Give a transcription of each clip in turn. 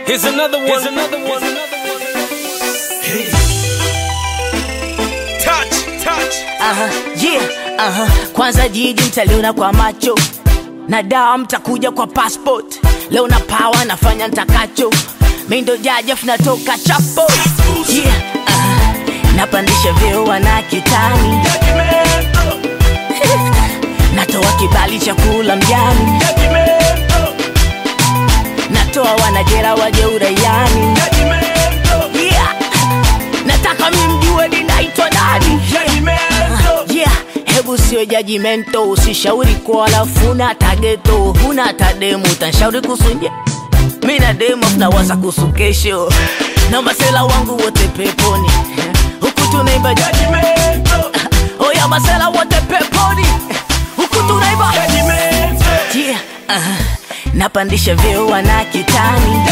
Here's another one. Hey. Touch. Kwanza jiji mtaliona kwa macho, na dawa mtakuja kwa passport. Leo na power nafanya nitakacho, mimi ndo jaji natoka chapo. Napandisha vyeo wana kitani, natoa kibali cha kula mjani, natoa wanajera waje uraiani. Nataka mimjue ninaitwa nani. Hebu sio judgmental, usishauri kwa alafu na tageto. Huna tademu utanshauri kusunje, mimi na demo tunawaza kusukesho, na masela wangu wote peponi, huku tunaimba judgmental. Oya masela wote peponi, huku tunaimba judgmental. Napandisha vyeo wana kitani,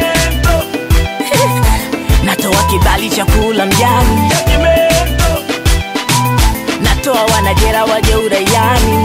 natoa kibali cha kula mjani, natoa wanajera waje uraiani.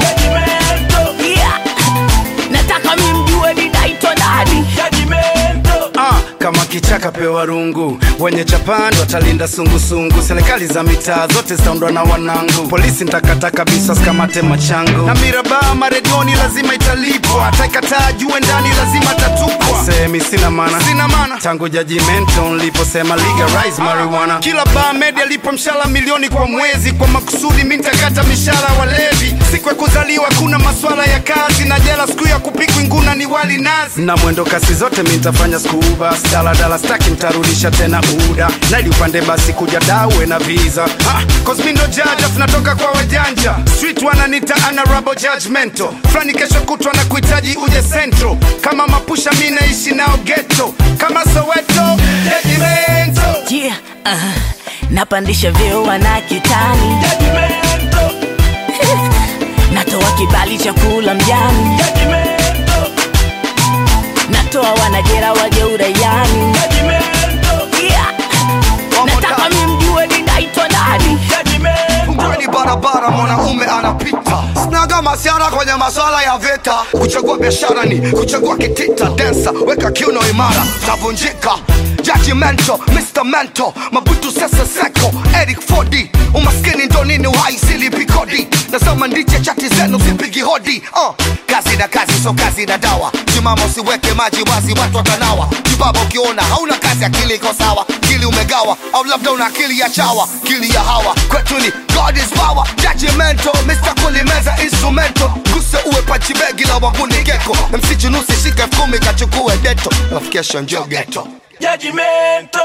Nataka mimjue ninaitwa nani. Kama kichaka pewa rungu, wenye chapando watalinda sungusungu. Serikali za mitaa zote zitaundwa na wanangu, polisi nitakata kabisa sikamate machangu. Na miraba maredioni lazima italipwa, ataikataa jue ndani lazima tatupwa. Semi sina mana tangu judgmental niliposema legalize marijuana. Kila bar media lipo mshala milioni kwa mwezi, kwa makusudi mimi nitakata mishara walevi. Siku ya kuzaliwa kuna maswala ya kazi, na jela siku ya kupikwa nguna ni wali nazi. Na mwendo kasi zote mimi nitafanya scuba, dala staki mtarudisha tena uda. Na ili upande basi kuja dawe na visa, cause mimi ndo judge natoka kwa wajanja. Street wananita honorable judgmental, flani kesho kutwa na kuhitaji uje central. Kama mapusha mimi naishi nao ghetto, kama Soweto judgmental. Napandisha vyeo wana kitani, natoa kibali cha kula mjani, natoa wanajera waje uraiani. Nataka mimjue ninaitwa nani. Mkweli barabara mwanaume anapita, snaga masiara kwenye maswala ya vita. Kuchagua biashara ni kuchagua kitita, dancer weka kiuno imara tavunjika. Judgmental, Mr. Mental, Mabutu Sese Seko, Eric Ford. Umaskini ndo nini uhai silipi kodi, nasema ndiche chati zenu sipigi hodi. Kazi na kazi so kazi na dawa, simama usiweke maji wazi watu watanawa. Kibaba ukiona hauna kazi akili iko sawa, kili umegawa au labda una akili ya chawa, kili ya hawa. Kwetu ni God is power, judgmental, Mr. Kulimeza instrumental. Kuse uwe pachibegi la wanguni geko, MC Chunusi shika 10 kachukue deto, nafikisha njo ghetto. Judgmental.